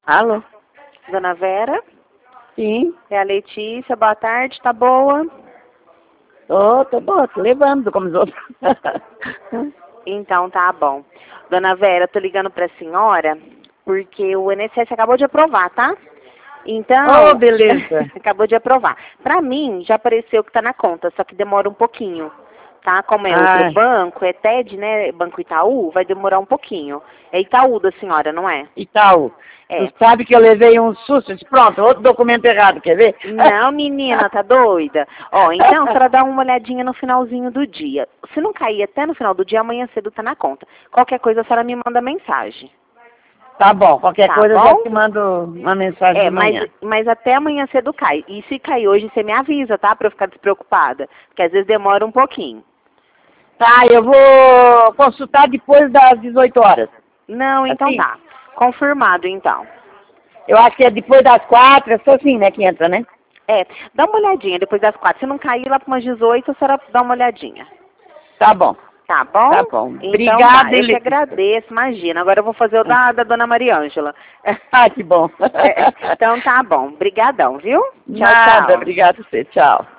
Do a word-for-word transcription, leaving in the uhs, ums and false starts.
Alô? Dona Vera? Sim. É a Letícia, boa tarde, tá boa? Tô, tô boa, tô levando como os outros. Então tá bom. Dona Vera, tô ligando pra senhora porque o I N S S acabou de aprovar, tá? Então, Oh, beleza. acabou de aprovar. Pra mim, já apareceu que tá na conta, só que demora um pouquinho, tá? Como é outro Ai. banco, é T E D, né? Banco Itaú, vai demorar um pouquinho. É Itaú da senhora, não é? Itaú. É. Tu sabe que eu levei um susto. Disse, pronto, outro documento errado, quer ver? Não, menina, tá doida? Ó, então, a senhora dá uma olhadinha no finalzinho do dia. Se não cair até no final do dia, amanhã cedo tá na conta. Qualquer coisa, a senhora me manda mensagem. Tá bom, qualquer Tá coisa eu já bom? te mando uma mensagem É, de mas, manhã. mas até amanhã cedo cai. E se cair hoje, você me avisa, tá? Pra eu ficar despreocupada. Porque às vezes demora um pouquinho. Tá, eu vou consultar depois das dezoito horas. Não, então Assim? tá. Confirmado, então. Eu acho que é depois das quatro, é só assim, né, que entra, né? É, dá uma olhadinha depois das quatro. Se não cair lá para umas dezoito, a senhora dá uma olhadinha. Tá bom. Tá bom? Tá bom. Então tá, Obrigada, eu que Letícia. agradeço, imagina. Agora eu vou fazer o da, da dona Mariângela. Ah, que bom. É, então tá bom. Brigadão, viu? Tchau, Nada, tchau. obrigado a você. Tchau.